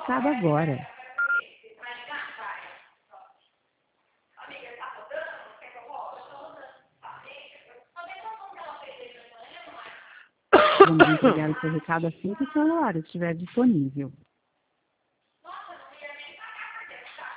recado agora. Vamos entregar o seu recado assim que o seu celular estiver disponível.